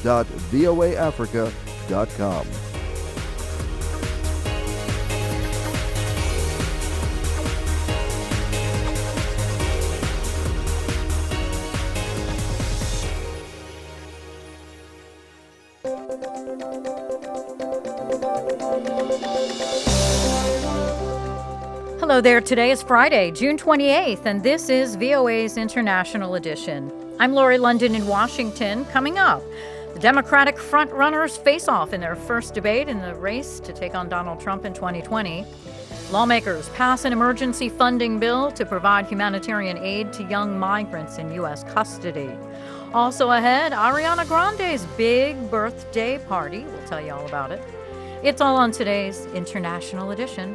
www.voaafrica.com. Hello there. Today is Friday, June 28th, and this is VOA's International Edition. I'm Lori London in Washington. Coming up, the Democratic frontrunners face off in their first debate in the race to take on Donald Trump in 2020. Lawmakers pass an emergency funding bill to provide humanitarian aid to young migrants in U.S. custody. Also ahead, Ariana Grande's big birthday party. We'll tell you all about it. It's all on today's International Edition.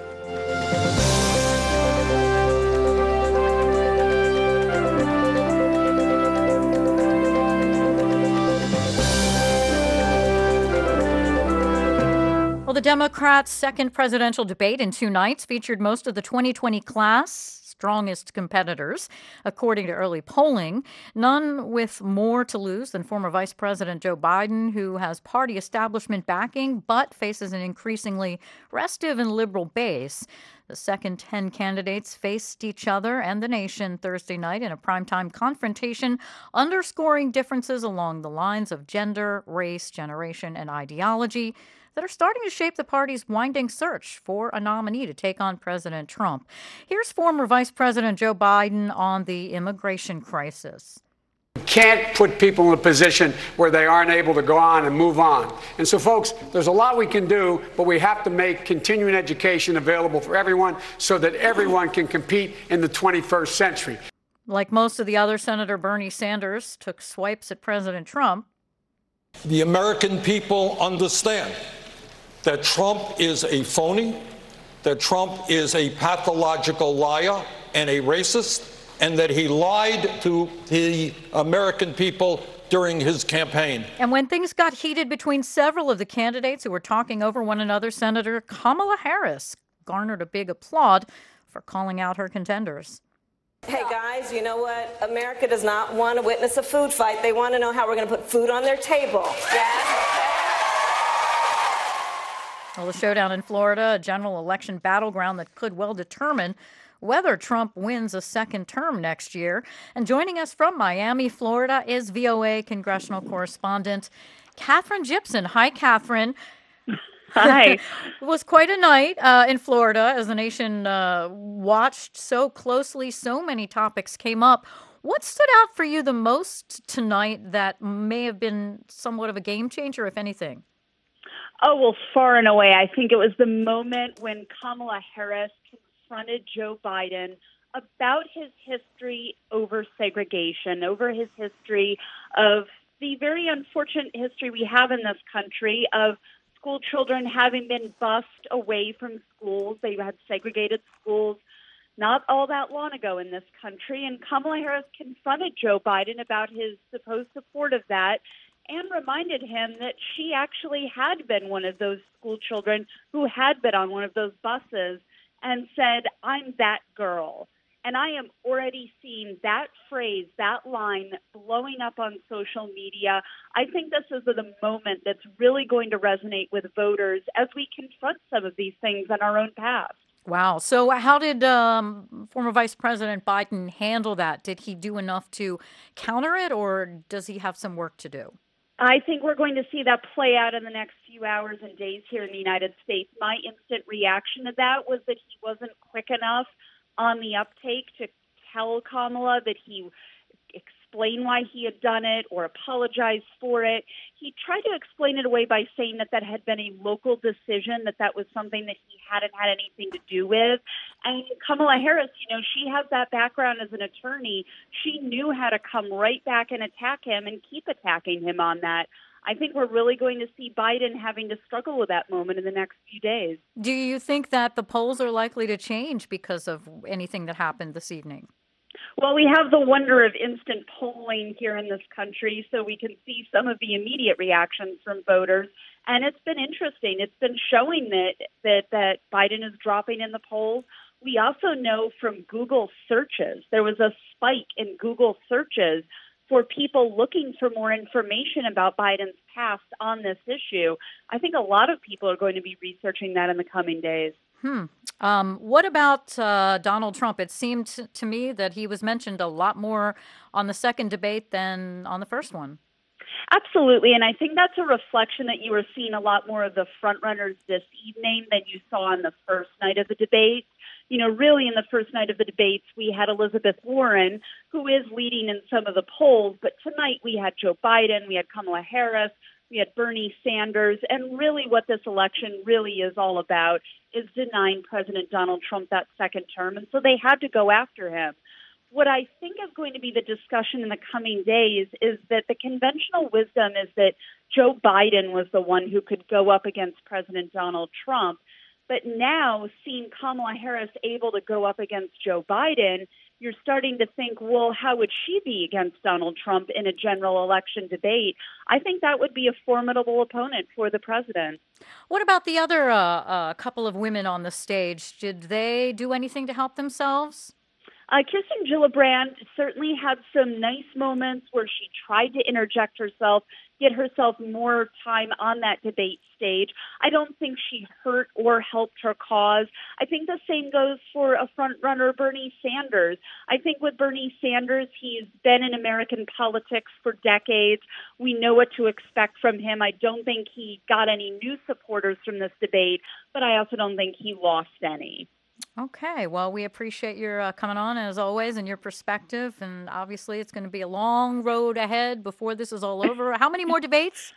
Well, the Democrats' second presidential debate in 2 nights featured most of the 2020 class' strongest competitors, according to early polling. None with more to lose than former Vice President Joe Biden, who has party establishment backing but faces an increasingly restive and liberal base. The second 10 candidates faced each other and the nation Thursday night in a primetime confrontation, underscoring differences along the lines of gender, race, generation, and ideology that are starting to shape the party's winding search for a nominee to take on President Trump. Here's former Vice President Joe Biden on the immigration crisis. You can't put people in a position where they aren't able to go on and move on. And so, folks, there's a lot we can do, but we have to make continuing education available for everyone so that everyone can compete in the 21st century. Like most of the other, Senator Bernie Sanders took swipes at President Trump. The American people understand that Trump is a phony, that Trump is a pathological liar and a racist, and that he lied to the American people during his campaign. And when things got heated between several of the candidates who were talking over one another, Senator Kamala Harris garnered a big applaud for calling out her contenders. Hey guys, you know what? America does not want to witness a food fight. They want to know how we're going to put food on their table. Yeah? Well, the showdown in Florida, a general election battleground that could well determine whether Trump wins a second term next year. And joining us from Miami, Florida, is VOA congressional correspondent Katherine Gypson. Hi, Katherine. Hi. It was quite a night in Florida as the nation watched so closely. So many topics came up. What stood out for you the most tonight that may have been somewhat of a game changer, if anything? Oh, well, far and away, I think it was the moment when Kamala Harris confronted Joe Biden about his history over segregation, over his history of the very unfortunate history we have in this country of school children having been bused away from schools. They had segregated schools not all that long ago in this country. And Kamala Harris confronted Joe Biden about his supposed support of that and reminded him that she actually had been one of those school children who had been on one of those buses and said, I'm that girl. And I am already seeing that phrase, that line blowing up on social media. I think this is the moment that's really going to resonate with voters as we confront some of these things in our own past. Wow. So how did former Vice President Biden handle that? Did he do enough to counter it, or does he have some work to do? I think we're going to see that play out in the next few hours and days here in the United States. My instant reaction to that was that he wasn't quick enough on the uptake to tell Kamala that he explain why he had done it or apologize for it. He tried to explain it away by saying that that had been a local decision, that that was something that he hadn't had anything to do with. And Kamala Harris, you know, she has that background as an attorney. She knew how to come right back and attack him and keep attacking him on that. I think we're really going to see Biden having to struggle with that moment in the next few days. Do you think that the polls are likely to change because of anything that happened this evening? Well, we have the wonder of instant polling here in this country, so we can see some of the immediate reactions from voters. And it's been interesting. It's been showing that Biden is dropping in the polls. We also know from Google searches, there was a spike in Google searches for people looking for more information about Biden's past on this issue. I think a lot of people are going to be researching that in the coming days. What about Donald Trump? It seemed to me that he was mentioned a lot more on the second debate than on the first one. Absolutely, and I think that's a reflection that you were seeing a lot more of the front runners this evening than you saw on the first night of the debate. You know, really in the first night of the debates, we had Elizabeth Warren, who is leading in some of the polls, but tonight we had Joe Biden, we had Kamala Harris, we had Bernie Sanders, and really what this election really is all about is denying President Donald Trump that second term, and so they had to go after him. What I think is going to be the discussion in the coming days is that the conventional wisdom is that Joe Biden was the one who could go up against President Donald Trump. But now, seeing Kamala Harris able to go up against Joe Biden, you're starting to think, well, how would she be against Donald Trump in a general election debate? I think that would be a formidable opponent for the president. What about the other couple of women on the stage? Did they do anything to help themselves? Kirsten Gillibrand certainly had some nice moments where she tried to interject herself, get herself more time on that debate stage. I don't think she hurt or helped her cause. I think the same goes for a front runner, Bernie Sanders. I think with Bernie Sanders, he's been in American politics for decades. We know what to expect from him. I don't think he got any new supporters from this debate, but I also don't think he lost any. Okay, well, we appreciate your coming on as always and your perspective. And obviously, it's going to be a long road ahead before this is all over. How many more debates?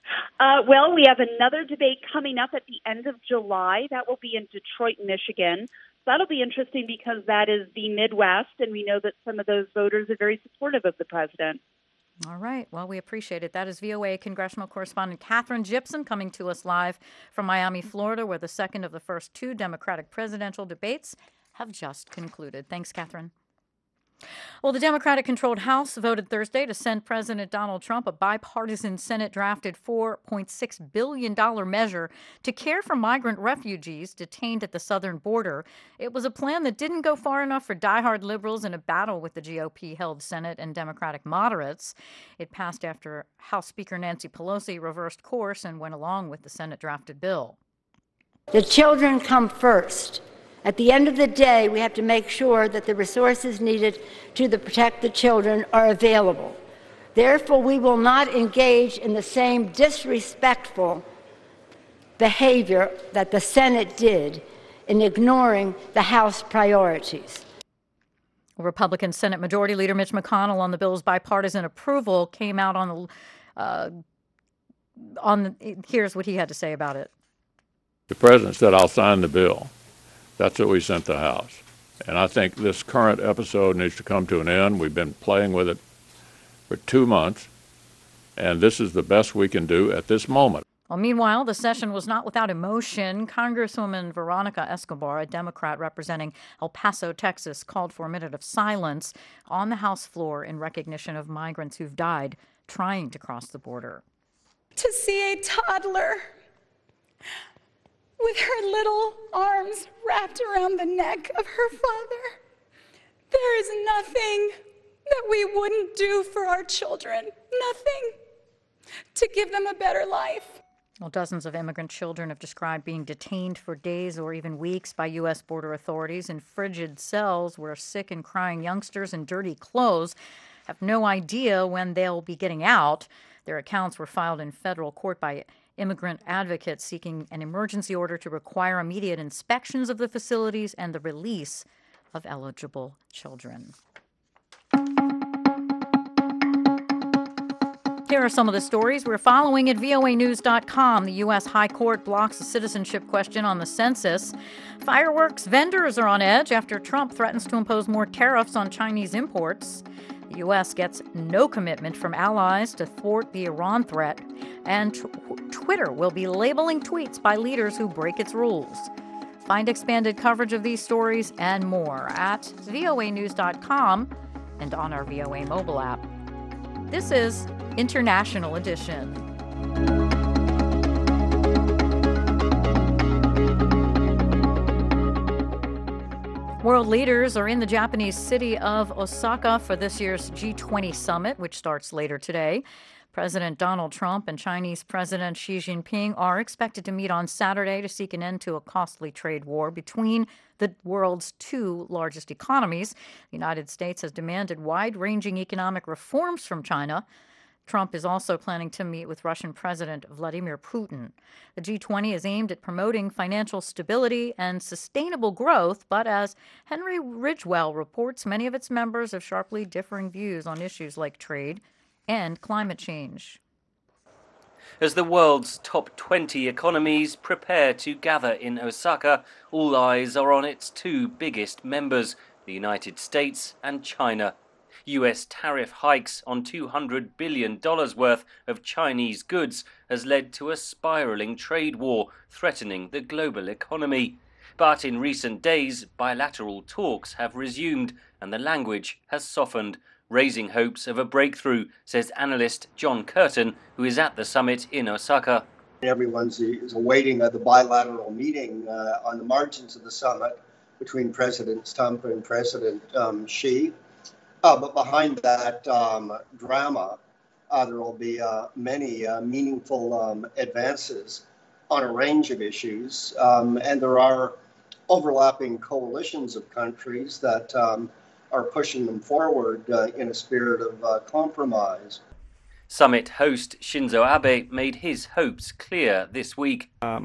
Well, we have another debate coming up at the end of July. That will be in Detroit, Michigan. So that'll be interesting because that is the Midwest, and we know that some of those voters are very supportive of the president. All right. Well, we appreciate it. That is VOA congressional correspondent Katherine Gypson coming to us live from Miami, Florida, where the second of the first two Democratic presidential debates have just concluded. Thanks, Katherine. Well, the Democratic-controlled House voted Thursday to send President Donald Trump a bipartisan Senate-drafted $4.6 billion measure to care for migrant refugees detained at the southern border. It was a plan that didn't go far enough for diehard liberals in a battle with the GOP-held Senate and Democratic moderates. It passed after House Speaker Nancy Pelosi reversed course and went along with the Senate-drafted bill. The children come first. At the end of the day, we have to make sure that the resources needed to protect the children are available. Therefore, we will not engage in the same disrespectful behavior that the Senate did in ignoring the House priorities. Republican Senate Majority Leader Mitch McConnell on the bill's bipartisan approval came out here's what he had to say about it. The president said, "I'll sign the bill." That's what we sent the House. And I think this current episode needs to come to an end. We've been playing with it for 2 months, and this is the best we can do at this moment. Well, meanwhile, the session was not without emotion. Congresswoman Veronica Escobar, a Democrat representing El Paso, Texas, called for a minute of silence on the House floor in recognition of migrants who've died trying to cross the border. To see a toddler with her little arms wrapped around the neck of her father. There is nothing that we wouldn't do for our children, nothing, to give them a better life. Well, dozens of immigrant children have described being detained for days or even weeks by U.S. border authorities in frigid cells where sick and crying youngsters in dirty clothes have no idea when they'll be getting out. Their accounts were filed in federal court by immigrant advocates seeking an emergency order to require immediate inspections of the facilities and the release of eligible children. Here are some of the stories we're following at voanews.com. The U.S. High Court blocks a citizenship question on the census. Fireworks vendors are on edge after Trump threatens to impose more tariffs on Chinese imports. The U.S. gets no commitment from allies to thwart the Iran threat. And Twitter will be labeling tweets by leaders who break its rules. Find expanded coverage of these stories and more at voanews.com and on our VOA mobile app. This is International Edition. World leaders are in the Japanese city of Osaka for this year's G20 summit, which starts later today. President Donald Trump and Chinese President Xi Jinping are expected to meet on Saturday to seek an end to a costly trade war between the world's two largest economies. The United States has demanded wide-ranging economic reforms from China. Trump is also planning to meet with Russian President Vladimir Putin. The G20 is aimed at promoting financial stability and sustainable growth, but as Henry Ridgwell reports, many of its members have sharply differing views on issues like trade and climate change. As the world's top 20 economies prepare to gather in Osaka, all eyes are on its two biggest members, the United States and China. US tariff hikes on $200 billion worth of Chinese goods has led to a spiraling trade war threatening the global economy. But in recent days, bilateral talks have resumed and the language has softened, raising hopes of a breakthrough, says analyst John Curtin, who is at the summit in Osaka. Everyone is awaiting the bilateral meeting on the margins of the summit between President Trump and President Xi. But behind that drama, there will be many meaningful advances on a range of issues. And there are overlapping coalitions of countries that are pushing them forward in a spirit of compromise. Summit host Shinzo Abe made his hopes clear this week. I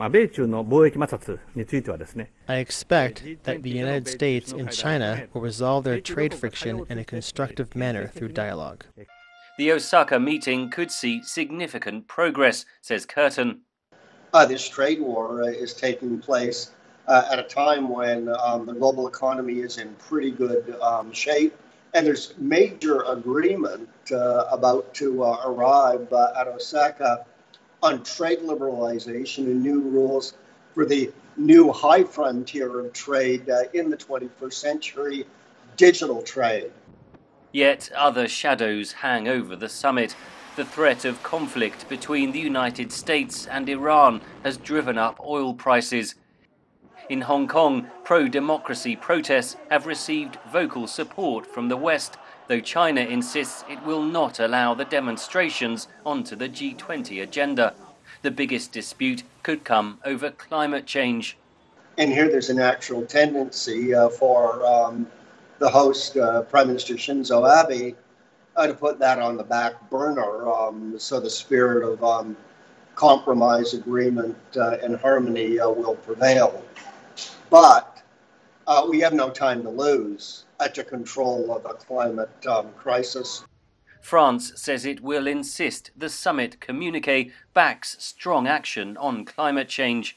expect that the United States and China will resolve their trade friction in a constructive manner through dialogue. The Osaka meeting could see significant progress, says Curtin. This trade war is taking place at a time when the global economy is in pretty good shape. And there's major agreement about to arrive at Osaka on trade liberalization and new rules for the new high frontier of trade in the 21st century, digital trade. Yet other shadows hang over the summit. The threat of conflict between the United States and Iran has driven up oil prices. In Hong Kong, pro-democracy protests have received vocal support from the West, though China insists it will not allow the demonstrations onto the G20 agenda. The biggest dispute could come over climate change. And here there's a natural tendency for the host, Prime Minister Shinzo Abe, to put that on the back burner, so the spirit of compromise, agreement, and harmony will prevail. But we have no time to lose to control the climate crisis. France says it will insist the summit communique backs strong action on climate change.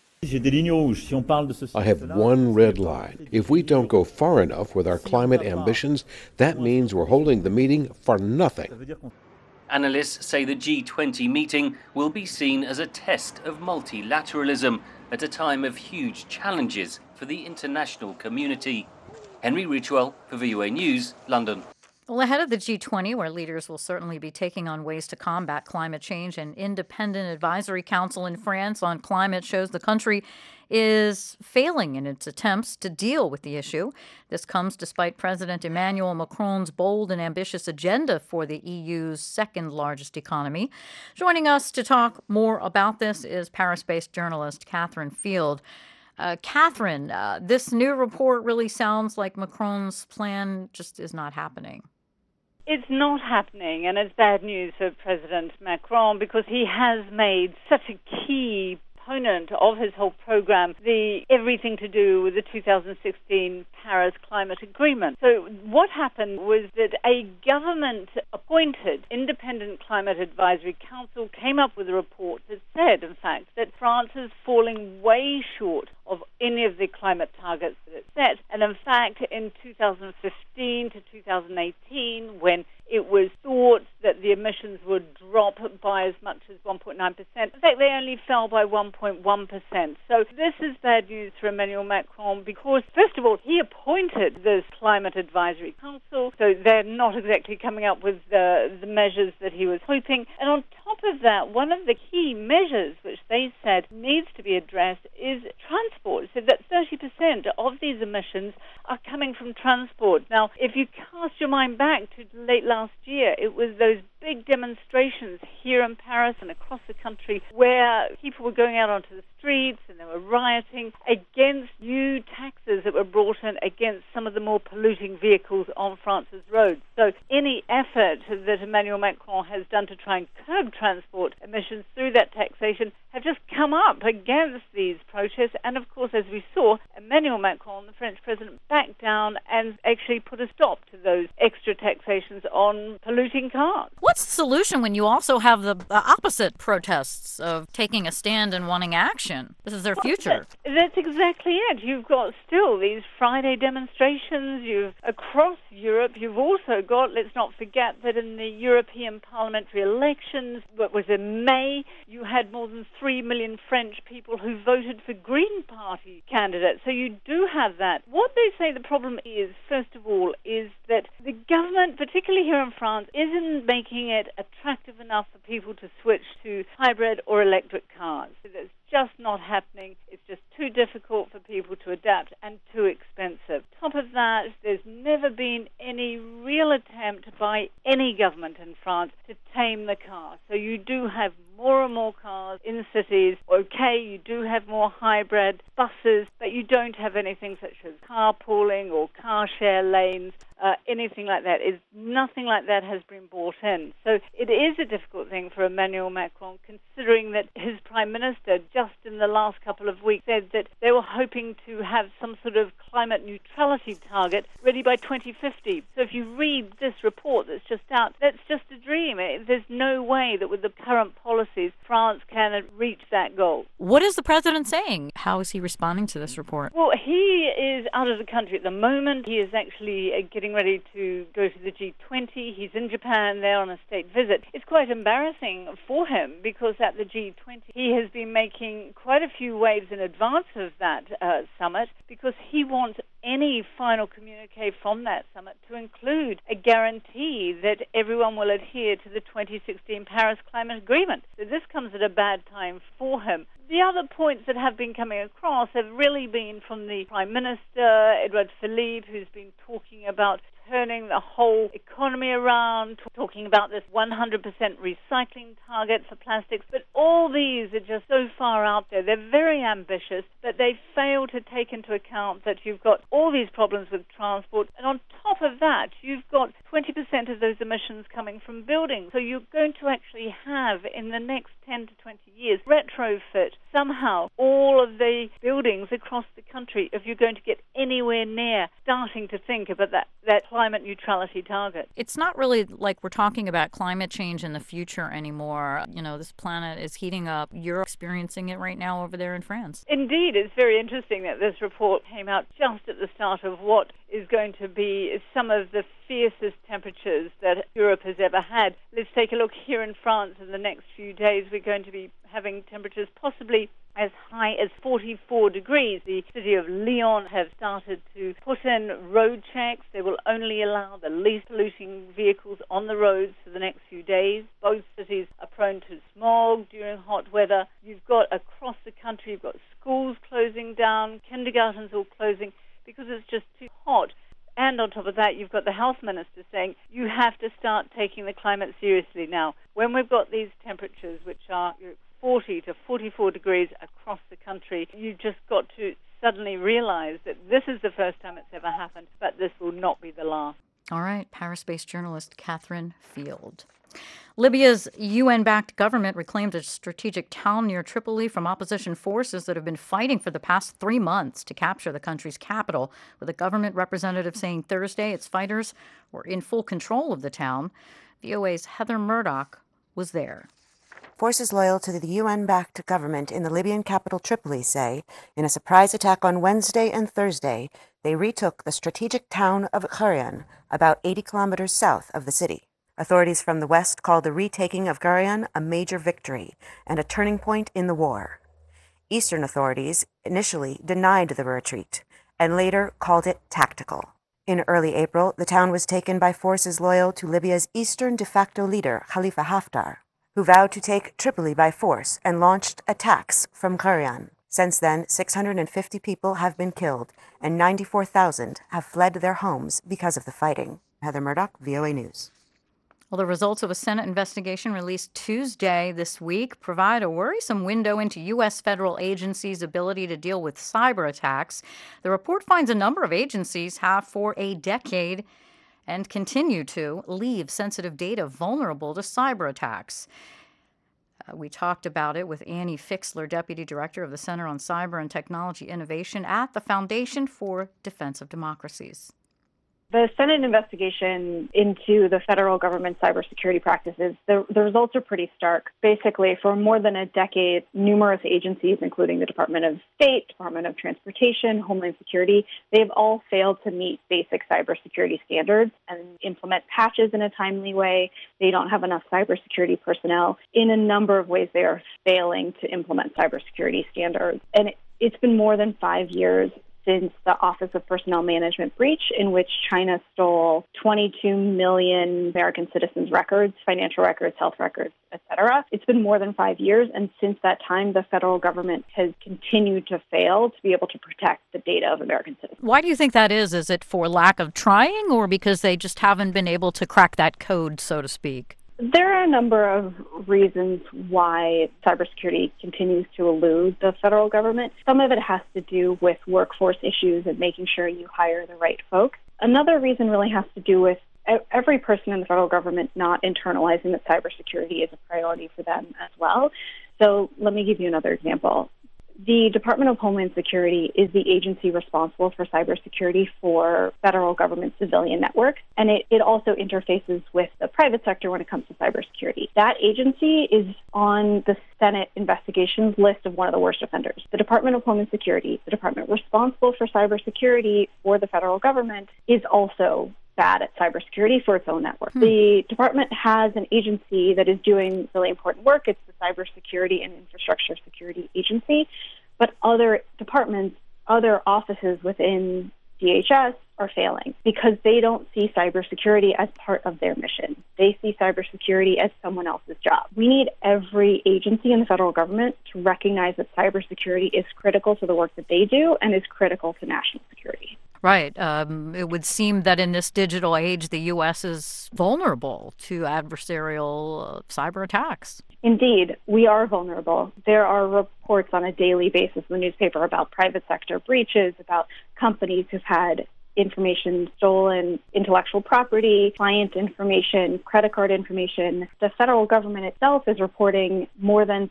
I have one red line. If we don't go far enough with our climate ambitions, that means we're holding the meeting for nothing. Analysts say the G20 meeting will be seen as a test of multilateralism at a time of huge challenges for the international community. Henry Ridgwell for VOA News, London. Well, ahead of the G20, where leaders will certainly be taking on ways to combat climate change, an independent advisory council in France on climate shows the country is failing in its attempts to deal with the issue. This comes despite President Emmanuel Macron's bold and ambitious agenda for the EU's second largest economy. Joining us to talk more about this is Paris-based journalist Catherine Field. Catherine, this new report really sounds like Macron's plan just is not happening. It's not happening, and it's bad news for President Macron because he has made such a key component of his whole program everything to do with the 2016 Paris Climate Agreement. So what happened was that a government-appointed independent climate advisory council came up with a report that said, in fact, that France is falling way short of any of the climate targets that it set. And in fact, in 2015 to 2018, when it was thought that the emissions would drop by as much as 1.9%. In fact, they only fell by 1.1%. So this is bad news for Emmanuel Macron because, first of all, he appointed this Climate Advisory Council, so they're not exactly coming up with the measures that he was hoping. And on top of that, one of the key measures which they said needs to be addressed is transport. So that 30% of these emissions are coming from transport. Now, if you cast your mind back to late last year, it was those big demonstrations here in Paris and across the country where people were going out onto the streets and they were rioting against new taxes that were brought in against some of the more polluting vehicles on France's roads. So any effort that Emmanuel Macron has done to try and curb transport emissions through that taxation have just come up against these protests. And of course, as we saw, Emmanuel Macron, the French president, backed down and actually put a stop to those extra taxations on polluting cars. What's the solution when you also have the opposite protests of taking a stand and wanting action? This is their future. That's exactly it. You've got still these Friday demonstrations. Across Europe, you've also got, let's not forget that in the European parliamentary elections, what was in May, you had more than 3 million French people who voted for Green Party candidates. So you do have that. What they say the problem is, first of all, is that the government, particularly here in France, isn't making it attractive enough for people to switch to hybrid or electric cars. So that's just not happening. It's just too difficult for people to adapt and too expensive. Top of that, there's never been any real attempt by any government in France to tame the car. So you do have more and more cars in cities. Okay, you do have more hybrid buses, but you don't have anything such as carpooling or car share lanes, anything like that. Nothing like that has been brought in. So it is a difficult thing for Emmanuel Macron, considering that his prime minister just in the last couple of weeks said that they were hoping to have some sort of climate neutrality target ready by 2050. So if you read this report that's just out, that's just a dream. There's no way that with the current policies, France can reach that goal. What is the president saying? How is he responding to this report? Well, he is out of the country at the moment. He is actually getting ready to go to the G20. He's in Japan there on a state visit. It's quite embarrassing for him because at the G20 he has been making quite a few waves in advance of that summit because he wants any final communique from that summit to include a guarantee that everyone will adhere to the 2016 Paris Climate Agreement. So this comes at a bad time for him. The other points that have been coming across have really been from the Prime Minister, Edouard Philippe, who's been talking about turning the whole economy around, talking about this 100% recycling target for plastics. But all these are just so far out there. They're very ambitious, but they fail to take into account that you've got all these problems with transport. And on top of that, you've got 20% of those emissions coming from buildings. So you're going to actually have, in the next 10 to 20 years, retrofit somehow all of the buildings across the country if you're going to get anywhere near starting to think about that climate neutrality target. It's not really like we're talking about climate change in the future anymore. You know, this planet is heating up. You're experiencing it right now over there in France. Indeed, it's very interesting that this report came out just at the start of what is going to be some of the fiercest temperatures that Europe has ever had. Let's take a look here in France. In the next few days, we're going to be having temperatures possibly as high as 44 degrees. The city of Lyon have started to put in road checks. They will only allow the least polluting vehicles on the roads for the next few days. Both cities are prone to smog during hot weather. You've got across the country, you've got schools closing down, kindergartens all closing because it's just too hot. And on top of that, you've got the health minister saying you have to start taking the climate seriously now. When we've got these temperatures, which are 40 to 44 degrees across the country, you've just got to suddenly realize that this is the first time it's ever happened, but this will not be the last. All right, Paris-based journalist Catherine Field. Libya's UN-backed government reclaimed a strategic town near Tripoli from opposition forces that have been fighting for the past 3 months to capture the country's capital, with a government representative saying Thursday its fighters were in full control of the town. VOA's Heather Murdoch was there. Forces loyal to the UN-backed government in the Libyan capital Tripoli say, in a surprise attack on Wednesday and Thursday, they retook the strategic town of Gharian, about 80 kilometers south of the city. Authorities from the west called the retaking of Gharian a major victory and a turning point in the war. Eastern authorities initially denied the retreat and later called it tactical. In early April, the town was taken by forces loyal to Libya's eastern de facto leader, Khalifa Haftar, who vowed to take Tripoli by force and launched attacks from Gharian. Since then, 650 people have been killed and 94,000 have fled their homes because of the fighting. Heather Murdoch, VOA News. Well, the results of a Senate investigation released Tuesday this week provide a worrisome window into U.S. federal agencies' ability to deal with cyber attacks. The report finds a number of agencies have for a decade and continue to leave sensitive data vulnerable to cyber attacks. We talked about it with Annie Fixler, Deputy Director of the Center on Cyber and Technology Innovation at the Foundation for Defense of Democracies. The Senate investigation into the federal government cybersecurity practices, the results are pretty stark. Basically, for more than a decade, numerous agencies, including the Department of State, Department of Transportation, Homeland Security, they've all failed to meet basic cybersecurity standards and implement patches in a timely way. They don't have enough cybersecurity personnel. In a number of ways, they are failing to implement cybersecurity standards. And it's been more than 5 years since the Office of Personnel Management breach, in which China stole 22 million American citizens' records, financial records, health records, etc. It's been more than 5 years, and since that time, the federal government has continued to fail to be able to protect the data of American citizens. Why do you think that is? Is it for lack of trying, or because they just haven't been able to crack that code, so to speak? There are a number of reasons why cybersecurity continues to elude the federal government. Some of it has to do with workforce issues and making sure you hire the right folks. Another reason really has to do with every person in the federal government not internalizing that cybersecurity is a priority for them as well. So let me give you another example. The Department of Homeland Security is the agency responsible for cybersecurity for federal government civilian networks, and it also interfaces with the private sector when it comes to cybersecurity. That agency is on the Senate investigations list of one of the worst offenders. The Department of Homeland Security, the department responsible for cybersecurity for the federal government, is also bad at cybersecurity for its own network. The department has an agency that is doing really important work. It's the Cybersecurity and Infrastructure Security Agency. But other departments, other offices within DHS are failing because they don't see cybersecurity as part of their mission. They see cybersecurity as someone else's job. We need every agency in the federal government to recognize that cybersecurity is critical to the work that they do and is critical to national security. Right. It would seem that in this digital age, the U.S. is vulnerable to adversarial cyber attacks. Indeed, we are vulnerable. There are reports on a daily basis in the newspaper about private sector breaches, about companies who've had information stolen, intellectual property, client information, credit card information. The federal government itself is reporting more than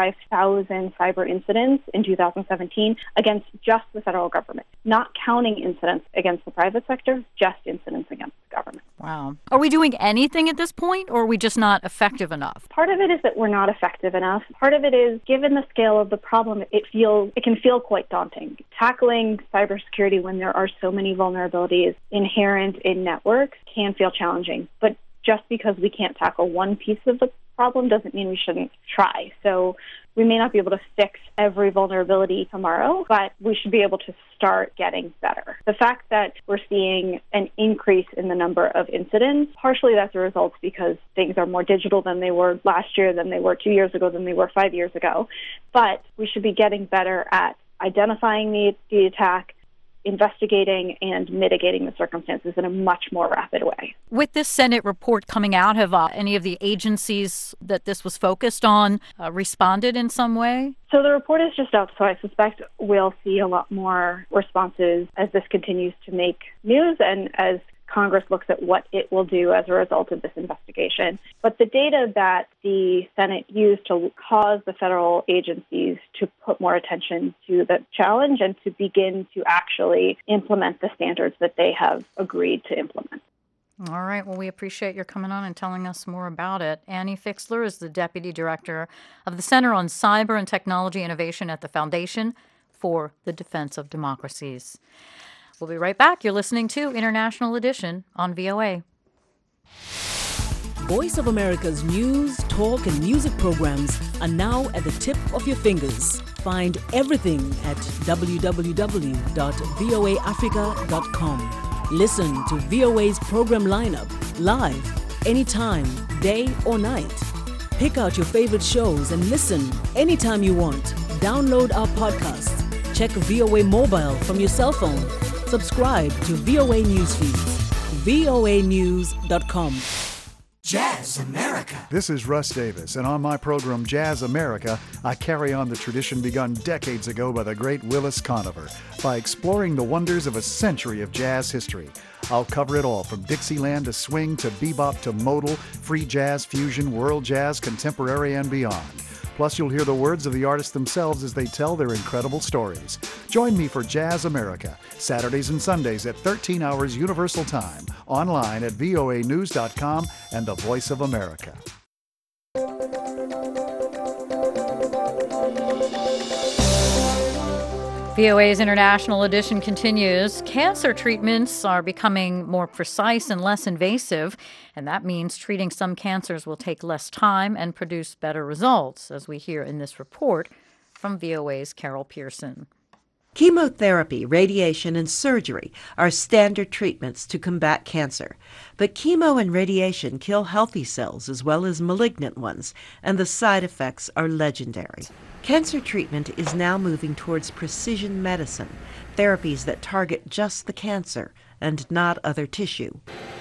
35,000 cyber incidents in 2017 against just the federal government, not counting incidents against the private sector, just incidents against the government. Wow. Are we doing anything at this point, or are we just not effective enough? Part of it is that we're not effective enough. Part of it is, given the scale of the problem, it can feel quite daunting. Tackling cybersecurity when there are so many vulnerabilities inherent in networks can feel challenging. But just because we can't tackle one piece of the problem doesn't mean we shouldn't try. So we may not be able to fix every vulnerability tomorrow, but we should be able to start getting better. The fact that we're seeing an increase in the number of incidents, partially that's a result because things are more digital than they were last year, than they were 2 years ago, than they were 5 years ago. But we should be getting better at identifying the attack, investigating and mitigating the circumstances in a much more rapid way. With this Senate report coming out, have any of the agencies that this was focused on responded in some way? So the report is just out, so I suspect we'll see a lot more responses as this continues to make news and as Congress looks at what it will do as a result of this investigation. But the data that the Senate used to cause the federal agencies to put more attention to the challenge and to begin to actually implement the standards that they have agreed to implement. All right. Well, we appreciate your coming on and telling us more about it. Annie Fixler is the Deputy Director of the Center on Cyber and Technology Innovation at the Foundation for the Defense of Democracies. We'll be right back. You're listening to International Edition on VOA. Voice of America's news, talk, and music programs are now at the tip of your fingers. Find everything at www.voaafrica.com. Listen to VOA's program lineup live, anytime, day or night. Pick out your favorite shows and listen anytime you want. download our podcasts. Check VOA Mobile from your cell phone. Subscribe to VOA Newsfeed. voanews.com. Jazz America. This is Russ Davis, and on my program Jazz America, I carry on the tradition begun decades ago by the great Willis Conover by exploring the wonders of a century of jazz history. I'll cover it all, from Dixieland to swing to bebop to modal, free jazz, fusion, world jazz, contemporary, and beyond. Plus, you'll hear the words of the artists themselves as they tell their incredible stories. Join me for Jazz America, Saturdays and Sundays at 13 hours Universal Time, online at voanews.com and the Voice of America. VOA's International Edition continues. Cancer treatments are becoming more precise and less invasive, and that means treating some cancers will take less time and produce better results, as we hear in this report from VOA's Carol Pearson. Chemotherapy, radiation, and surgery are standard treatments to combat cancer. But chemo and radiation kill healthy cells as well as malignant ones, and the side effects are legendary. Cancer treatment is now moving towards precision medicine, therapies that target just the cancer and not other tissue.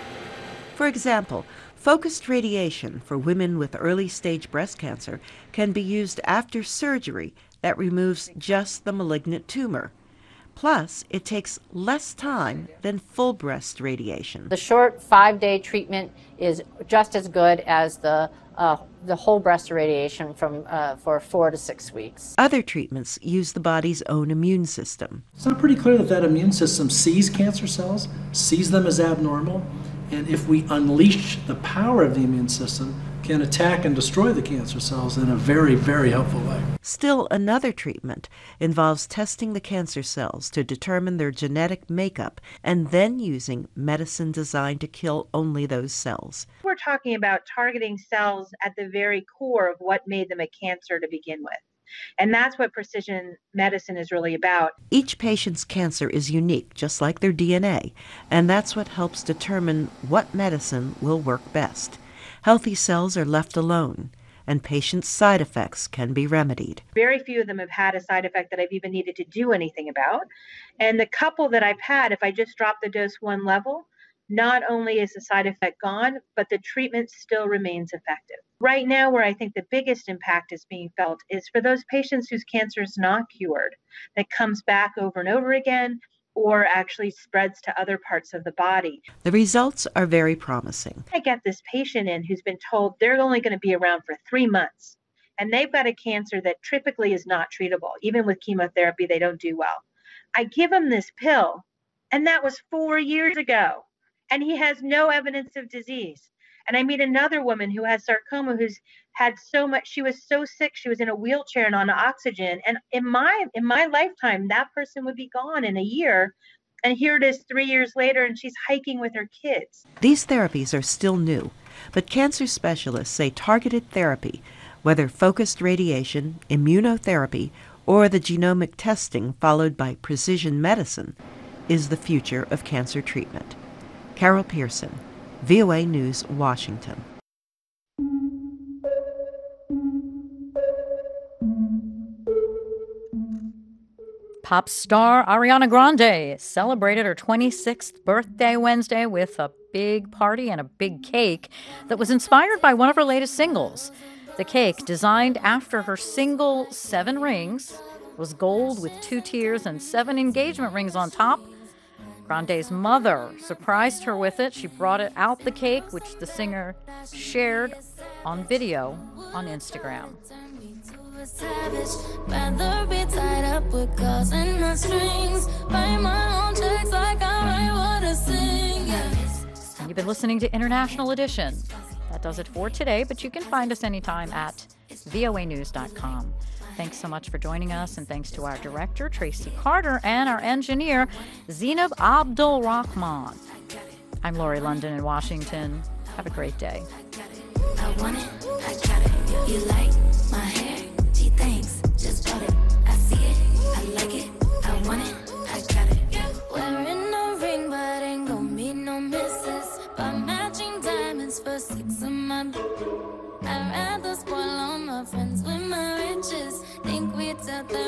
For example, focused radiation for women with early-stage breast cancer can be used after surgery that removes just the malignant tumor. Plus, it takes less time than full breast radiation. The short 5-day treatment is just as good as the whole breast irradiation for 4 to 6 weeks. Other treatments use the body's own immune system. It's not pretty clear that immune system sees cancer cells, sees them as abnormal, and if we unleash the power of the immune system, can attack and destroy the cancer cells in a very, very helpful way. Still, another treatment involves testing the cancer cells to determine their genetic makeup and then using medicine designed to kill only those cells. We're talking about targeting cells at the very core of what made them a cancer to begin with. And that's what precision medicine is really about. Each patient's cancer is unique, just like their DNA, and that's what helps determine what medicine will work best. Healthy cells are left alone, and patients' side effects can be remedied. Very few of them have had a side effect that I've even needed to do anything about. And the couple that I've had, if I just drop the dose one level, not only is the side effect gone, but the treatment still remains effective. Right now, where I think the biggest impact is being felt is for those patients whose cancer is not cured, that comes back over and over again, or actually spreads to other parts of the body. The results are very promising. I get this patient in who's been told they're only going to be around for 3 months, and they've got a cancer that typically is not treatable. Even with chemotherapy, they don't do well. I give him this pill, and that was 4 years ago, and he has no evidence of disease. And I meet another woman who has sarcoma who's had so much, she was so sick, she was in a wheelchair and on oxygen. And in my lifetime, that person would be gone in a year. And here it is 3 years later, and she's hiking with her kids. These therapies are still new, but cancer specialists say targeted therapy, whether focused radiation, immunotherapy, or the genomic testing followed by precision medicine, is the future of cancer treatment. Carol Pearson, VOA News, Washington. Pop star Ariana Grande celebrated her 26th birthday Wednesday with a big party and a big cake that was inspired by one of her latest singles. The cake, designed after her single 7 Rings, was gold with 2 tiers and 7 engagement rings on top. Grande's mother surprised her with it. She brought it out the cake, which the singer shared on video on Instagram. Rather be tied up with calls and the strings. Write my own checks like I write what I sing. And you've been listening to International Edition. That does it for today, but you can find us anytime at voanews.com. Thanks so much for joining us, and thanks to our director, Tracy Carter, and our engineer, Zainab Abdul Rahman. I'm Lori London in Washington. Have a great day. I want it, I got it. You like my hair? Gee, thanks. Just bought it. I see it, I like it. I want it, I got it. Wearing a ring, but ain't gon' be no misses. By matching diamonds for 6 of my. I'd rather spoil all my friends with my riches. Think we tell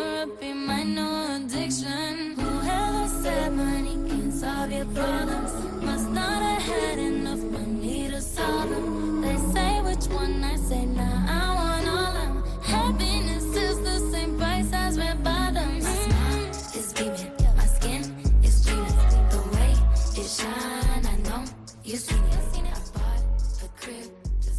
You seen it.